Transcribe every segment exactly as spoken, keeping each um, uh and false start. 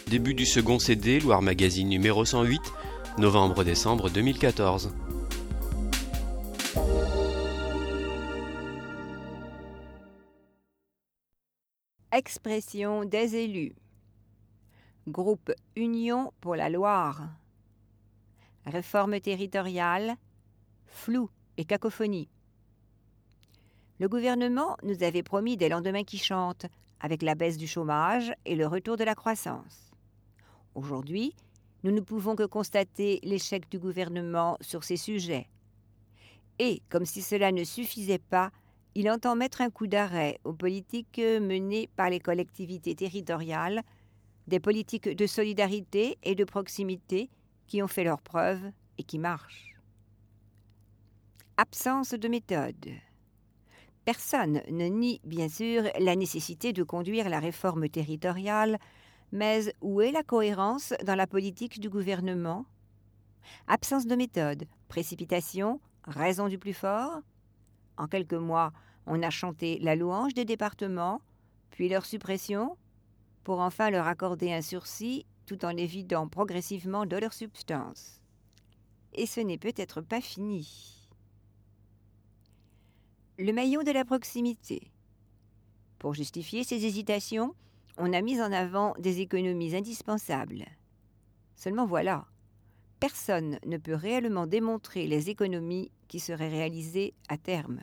Début du second C D, Loire Magazine numéro cent huit, novembre-décembre deux mille quatorze. Expression des élus. Groupe Union pour la Loire. Réforme territoriale, flou et cacophonie. Le gouvernement nous avait promis des lendemains qui chantent, avec la baisse du chômage et le retour de la croissance. Aujourd'hui, nous ne pouvons que constater l'échec du gouvernement sur ces sujets. Et, comme si cela ne suffisait pas, il entend mettre un coup d'arrêt aux politiques menées par les collectivités territoriales, des politiques de solidarité et de proximité qui ont fait leurs preuves et qui marchent. Absence de méthode. Personne ne nie bien sûr la nécessité de conduire la réforme territoriale, mais où est la cohérence dans la politique du gouvernement ? Absence de méthode, précipitation, raison du plus fort ? En quelques mois, on a chanté la louange des départements, puis leur suppression, pour enfin leur accorder un sursis tout en les vidant progressivement de leur substance. Et ce n'est peut-être pas fini. Le maillon de la proximité. Pour justifier ces hésitations, on a mis en avant des économies indispensables. Seulement voilà, personne ne peut réellement démontrer les économies qui seraient réalisées à terme.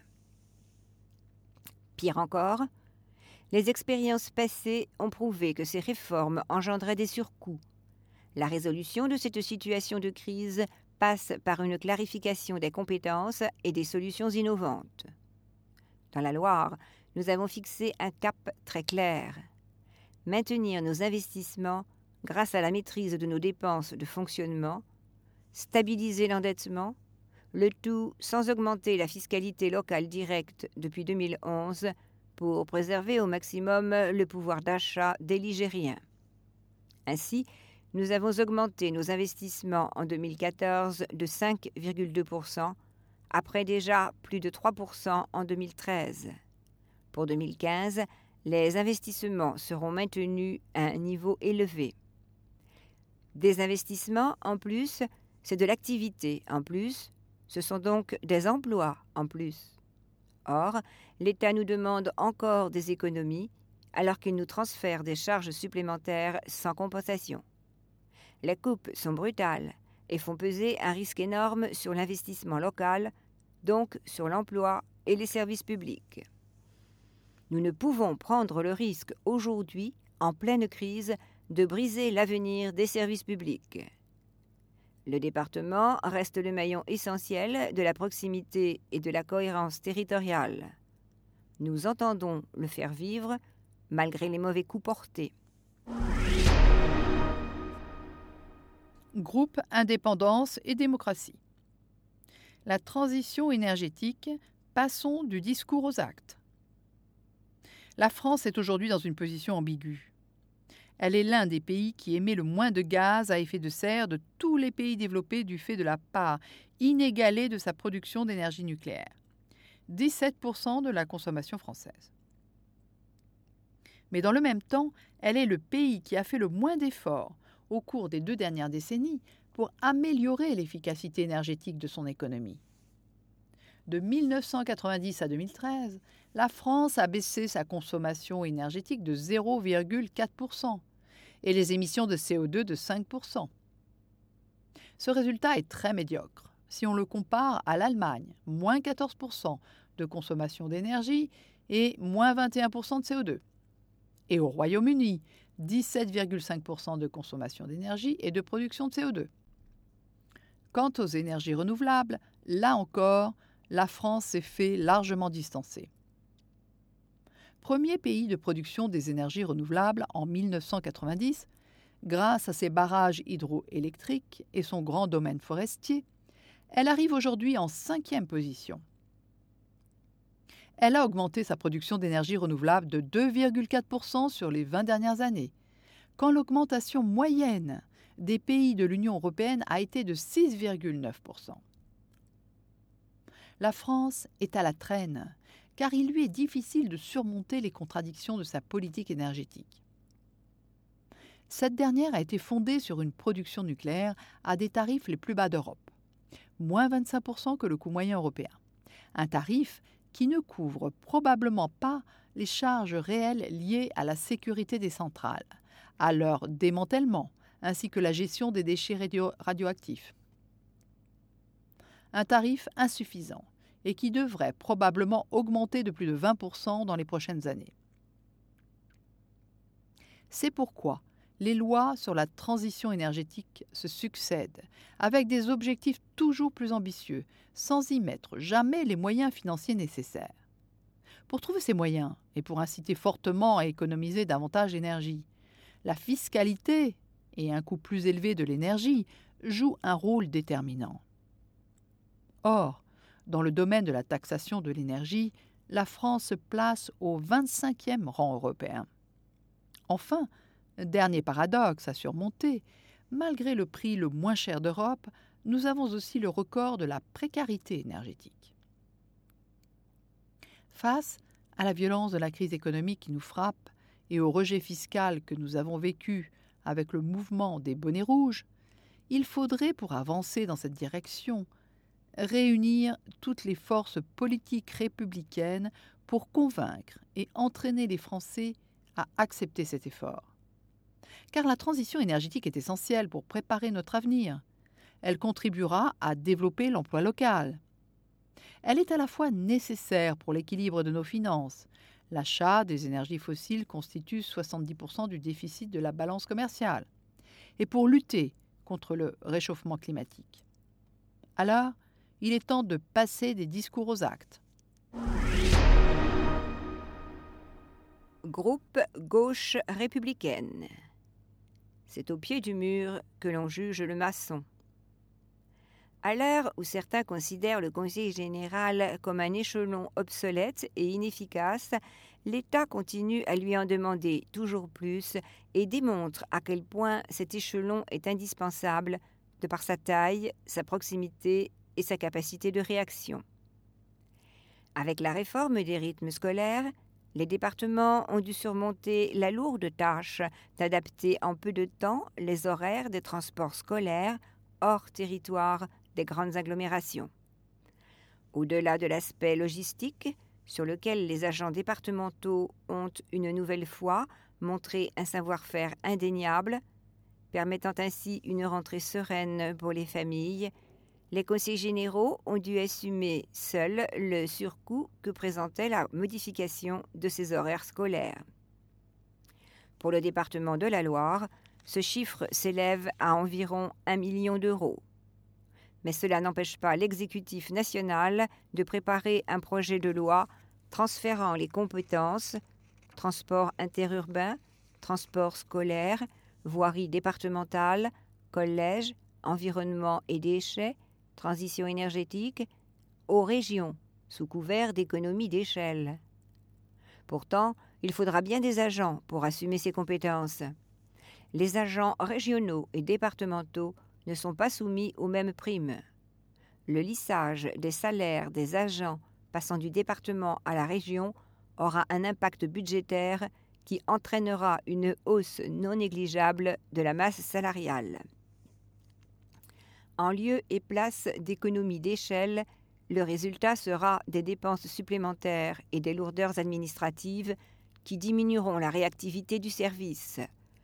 Pire encore, les expériences passées ont prouvé que ces réformes engendraient des surcoûts. La résolution de cette situation de crise passe par une clarification des compétences et des solutions innovantes. Dans la Loire, nous avons fixé un cap très clair. Maintenir nos investissements grâce à la maîtrise de nos dépenses de fonctionnement, stabiliser l'endettement, le tout sans augmenter la fiscalité locale directe depuis deux mille onze pour préserver au maximum le pouvoir d'achat des Ligériens. Ainsi, nous avons augmenté nos investissements en deux mille quatorze de cinq virgule deux pour cent, après déjà plus de trois pour cent en deux mille treize. Pour deux mille quinze, les investissements seront maintenus à un niveau élevé. Des investissements en plus, c'est de l'activité en plus, ce sont donc des emplois en plus. Or, l'État nous demande encore des économies, alors qu'il nous transfère des charges supplémentaires sans compensation. Les coupes sont brutales et font peser un risque énorme sur l'investissement local, donc sur l'emploi et les services publics. Nous ne pouvons prendre le risque aujourd'hui, en pleine crise, de briser l'avenir des services publics. Le département reste le maillon essentiel de la proximité et de la cohérence territoriale. Nous entendons le faire vivre, malgré les mauvais coups portés. Groupe Indépendance et Démocratie. La transition énergétique, passons du discours aux actes. La France est aujourd'hui dans une position ambiguë. Elle est l'un des pays qui émet le moins de gaz à effet de serre de tous les pays développés du fait de la part inégalée de sa production d'énergie nucléaire, dix-sept pour cent de la consommation française. Mais dans le même temps, elle est le pays qui a fait le moins d'efforts au cours des deux dernières décennies pour améliorer l'efficacité énergétique de son économie. De mille neuf cent quatre-vingt-dix à deux mille treize, la France a baissé sa consommation énergétique de zéro virgule quatre pour cent et les émissions de C O deux de cinq pour cent. Ce résultat est très médiocre si on le compare à l'Allemagne, moins quatorze pour cent de consommation d'énergie et moins vingt et un pour cent de C O deux, et au Royaume-Uni, dix-sept virgule cinq pour cent de consommation d'énergie et de production de C O deux. Quant aux énergies renouvelables, là encore, la France s'est fait largement distancer. Premier pays de production des énergies renouvelables en mille neuf cent quatre-vingt-dix, grâce à ses barrages hydroélectriques et son grand domaine forestier, elle arrive aujourd'hui en cinquième position. Elle a augmenté sa production d'énergie renouvelable de deux virgule quatre pour cent sur les vingt dernières années, quand l'augmentation moyenne des pays de l'Union européenne a été de six virgule neuf pour cent. La France est à la traîne, car il lui est difficile de surmonter les contradictions de sa politique énergétique. Cette dernière a été fondée sur une production nucléaire à des tarifs les plus bas d'Europe, moins vingt-cinq pour cent que le coût moyen européen. Un tarif qui ne couvre probablement pas les charges réelles liées à la sécurité des centrales, à leur démantèlement, ainsi que la gestion des déchets radio- radioactifs. Un tarif insuffisant et qui devrait probablement augmenter de plus de vingt pour cent dans les prochaines années. C'est pourquoi les lois sur la transition énergétique se succèdent, avec des objectifs toujours plus ambitieux, sans y mettre jamais les moyens financiers nécessaires. Pour trouver ces moyens, et pour inciter fortement à économiser davantage d'énergie, la fiscalité et un coût plus élevé de l'énergie jouent un rôle déterminant. Or, dans le domaine de la taxation de l'énergie, la France se place au vingt-cinquième rang européen. Enfin, dernier paradoxe à surmonter, malgré le prix le moins cher d'Europe, nous avons aussi le record de la précarité énergétique. Face à la violence de la crise économique qui nous frappe et au rejet fiscal que nous avons vécu avec le mouvement des bonnets rouges, il faudrait, pour avancer dans cette direction, réunir toutes les forces politiques républicaines pour convaincre et entraîner les Français à accepter cet effort. Car la transition énergétique est essentielle pour préparer notre avenir. Elle contribuera à développer l'emploi local. Elle est à la fois nécessaire pour l'équilibre de nos finances. L'achat des énergies fossiles constitue soixante-dix pour cent du déficit de la balance commerciale. Et pour lutter contre le réchauffement climatique. Alors, il est temps de passer des discours aux actes. Groupe Gauche républicaine. C'est au pied du mur que l'on juge le maçon. À l'heure où certains considèrent le Conseil général comme un échelon obsolète et inefficace, l'État continue à lui en demander toujours plus et démontre à quel point cet échelon est indispensable de par sa taille, sa proximité et sa capacité de réaction. Avec la réforme des rythmes scolaires, les départements ont dû surmonter la lourde tâche d'adapter en peu de temps les horaires des transports scolaires hors territoire des grandes agglomérations. Au-delà de l'aspect logistique, sur lequel les agents départementaux ont une nouvelle fois montré un savoir-faire indéniable, permettant ainsi une rentrée sereine pour les familles, les conseils généraux ont dû assumer seuls le surcoût que présentait la modification de ces horaires scolaires. Pour le département de la Loire, ce chiffre s'élève à environ un million d'euros. Mais cela n'empêche pas l'exécutif national de préparer un projet de loi transférant les compétences transport interurbain, transport scolaire, voirie départementale, collège, environnement et déchets, transition énergétique, aux régions, sous couvert d'économie d'échelle. Pourtant, il faudra bien des agents pour assumer ces compétences. Les agents régionaux et départementaux ne sont pas soumis aux mêmes primes. Le lissage des salaires des agents passant du département à la région aura un impact budgétaire qui entraînera une hausse non négligeable de la masse salariale. En lieu et place d'économies d'échelle, le résultat sera des dépenses supplémentaires et des lourdeurs administratives qui diminueront la réactivité du service.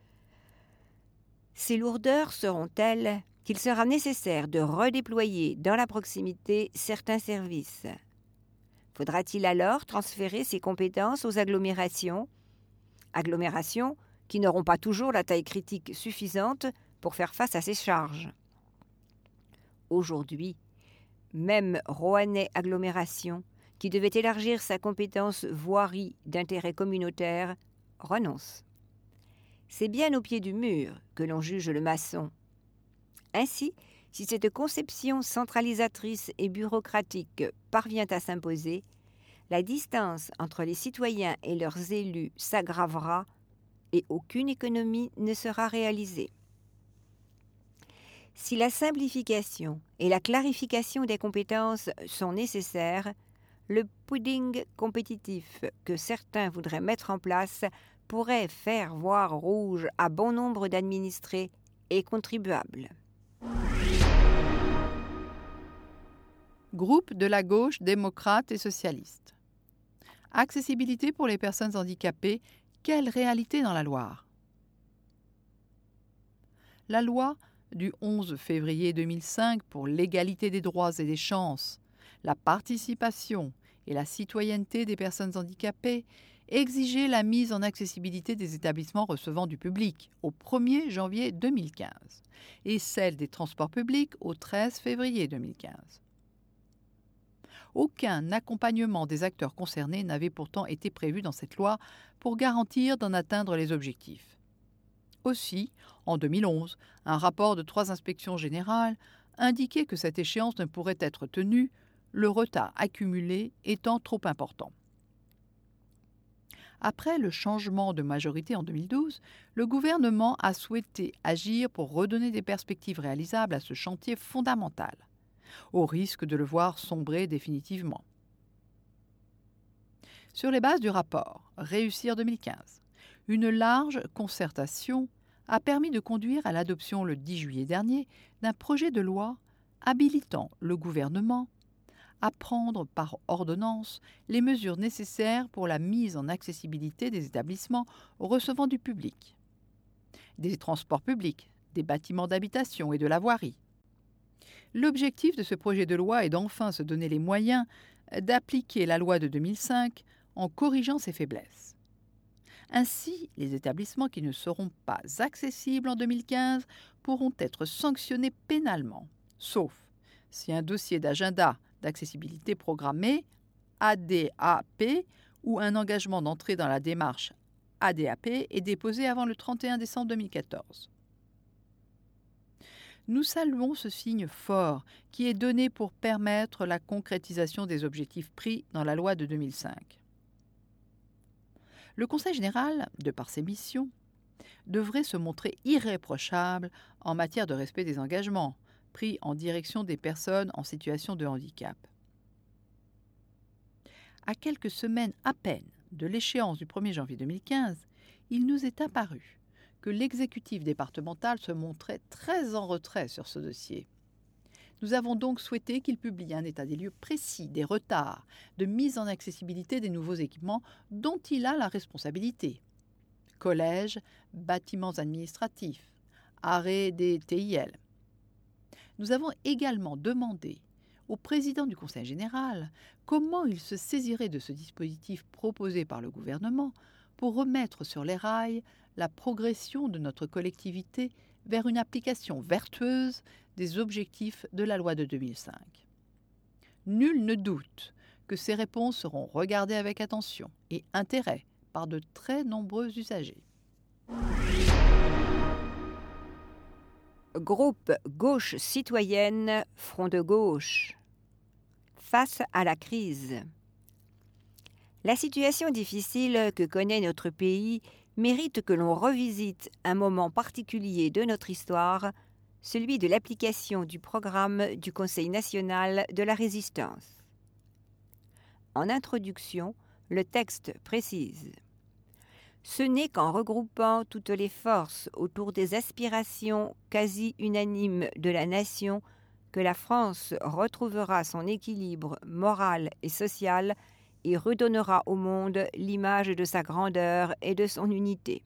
Ces lourdeurs seront telles qu'il sera nécessaire de redéployer dans la proximité certains services. Faudra-t-il alors transférer ces compétences aux agglomérations ? Agglomérations qui n'auront pas toujours la taille critique suffisante pour faire face à ces charges. Aujourd'hui, même Roannais Agglomération, qui devait élargir sa compétence voirie d'intérêt communautaire, renonce. C'est bien au pied du mur que l'on juge le maçon. Ainsi, si cette conception centralisatrice et bureaucratique parvient à s'imposer, la distance entre les citoyens et leurs élus s'aggravera et aucune économie ne sera réalisée. Si la simplification et la clarification des compétences sont nécessaires, le pudding compétitif que certains voudraient mettre en place pourrait faire voir rouge à bon nombre d'administrés et contribuables. Groupe de la gauche démocrate et socialiste. Accessibilité pour les personnes handicapées, quelle réalité dans la Loire? La loi du onze février deux mille cinq pour l'égalité des droits et des chances, la participation et la citoyenneté des personnes handicapées exigeait la mise en accessibilité des établissements recevant du public au premier janvier deux mille quinze et celle des transports publics au treize février deux mille quinze. Aucun accompagnement des acteurs concernés n'avait pourtant été prévu dans cette loi pour garantir d'en atteindre les objectifs. Aussi, en deux mille onze, un rapport de trois inspections générales indiquait que cette échéance ne pourrait être tenue, le retard accumulé étant trop important. Après le changement de majorité en deux mille douze, le gouvernement a souhaité agir pour redonner des perspectives réalisables à ce chantier fondamental, au risque de le voir sombrer définitivement. Sur les bases du rapport Réussir deux mille quinze, une large concertation a permis de conduire à l'adoption le dix juillet dernier d'un projet de loi habilitant le gouvernement à prendre par ordonnance les mesures nécessaires pour la mise en accessibilité des établissements recevant du public, des transports publics, des bâtiments d'habitation et de la voirie. L'objectif de ce projet de loi est d'enfin se donner les moyens d'appliquer la loi de deux mille cinq en corrigeant ses faiblesses. Ainsi, les établissements qui ne seront pas accessibles en deux mille quinze pourront être sanctionnés pénalement, sauf si un dossier d'agenda d'accessibilité programmée, A D A P, ou un engagement d'entrée dans la démarche A D A P est déposé avant le trente et un décembre deux mille quatorze. Nous saluons ce signe fort qui est donné pour permettre la concrétisation des objectifs pris dans la loi de deux mille cinq. Le Conseil général, de par ses missions, devrait se montrer irréprochable en matière de respect des engagements pris en direction des personnes en situation de handicap. À quelques semaines à peine de l'échéance du premier janvier deux mille quinze, il nous est apparu que l'exécutif départemental se montrait très en retrait sur ce dossier. Nous avons donc souhaité qu'il publie un état des lieux précis des retards de mise en accessibilité des nouveaux équipements dont il a la responsabilité. Collèges, bâtiments administratifs, arrêt des T I L. Nous avons également demandé au président du Conseil général comment il se saisirait de ce dispositif proposé par le gouvernement pour remettre sur les rails la progression de notre collectivité vers une application vertueuse des objectifs de la loi de deux mille cinq. Nul ne doute que ces réponses seront regardées avec attention et intérêt par de très nombreux usagers. Groupe Gauche citoyenne, Front de gauche. Face à la crise. La situation difficile que connaît notre pays mérite que l'on revisite un moment particulier de notre histoire, celui de l'application du programme du Conseil national de la résistance. En introduction, le texte précise « Ce n'est qu'en regroupant toutes les forces autour des aspirations quasi unanimes de la nation que la France retrouvera son équilibre moral et social et redonnera au monde l'image de sa grandeur et de son unité.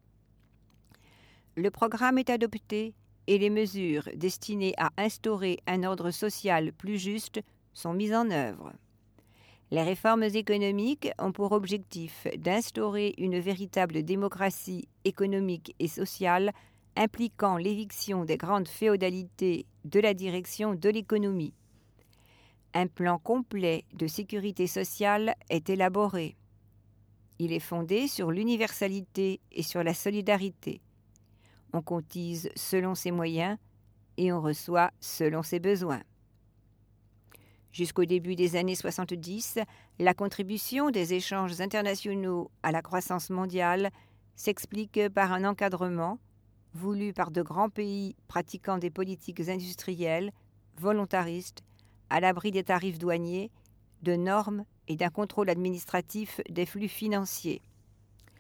Le programme est adopté et les mesures destinées à instaurer un ordre social plus juste sont mises en œuvre. Les réformes économiques ont pour objectif d'instaurer une véritable démocratie économique et sociale impliquant l'éviction des grandes féodalités de la direction de l'économie. Un plan complet de sécurité sociale est élaboré. Il est fondé sur l'universalité et sur la solidarité. On cotise selon ses moyens et on reçoit selon ses besoins. Jusqu'au début des années soixante-dix, la contribution des échanges internationaux à la croissance mondiale s'explique par un encadrement voulu par de grands pays pratiquant des politiques industrielles, volontaristes, à l'abri des tarifs douaniers, de normes et d'un contrôle administratif des flux financiers.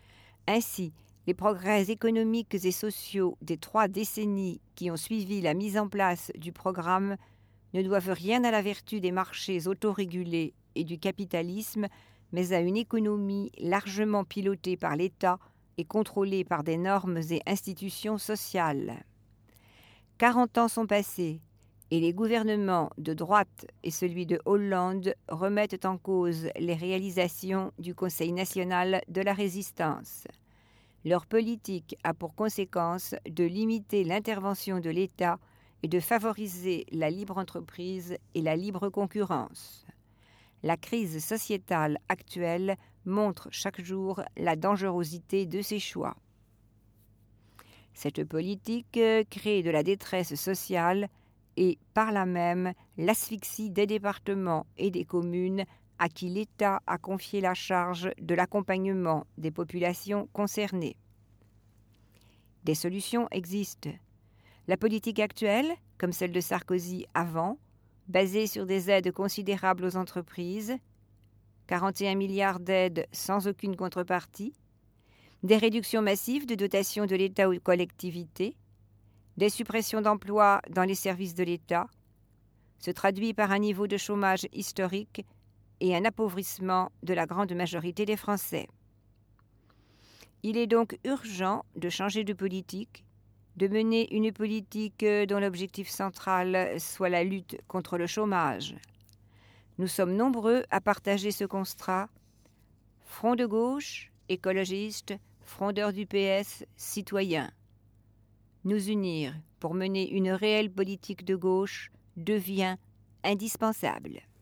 Ainsi, les progrès économiques et sociaux des trois décennies qui ont suivi la mise en place du programme ne doivent rien à la vertu des marchés autorégulés et du capitalisme, mais à une économie largement pilotée par l'État et contrôlée par des normes et institutions sociales. Quarante ans sont passés, et les gouvernements de droite et celui de Hollande remettent en cause les réalisations du Conseil national de la résistance. Leur politique a pour conséquence de limiter l'intervention de l'État et de favoriser la libre entreprise et la libre concurrence. La crise sociétale actuelle montre chaque jour la dangerosité de ces choix. Cette politique crée de la détresse sociale et, par là même, l'asphyxie des départements et des communes à qui l'État a confié la charge de l'accompagnement des populations concernées. Des solutions existent. La politique actuelle, comme celle de Sarkozy avant, basée sur des aides considérables aux entreprises, quarante et un milliards d'aides sans aucune contrepartie, des réductions massives de dotations de l'État aux collectivités, des suppressions d'emplois dans les services de l'État, se traduit par un niveau de chômage historique et un appauvrissement de la grande majorité des Français. Il est donc urgent de changer de politique, de mener une politique dont l'objectif central soit la lutte contre le chômage. Nous sommes nombreux à partager ce constat. Front de gauche, écologistes, frondeurs du P S, citoyens. Nous unir pour mener une réelle politique de gauche devient indispensable.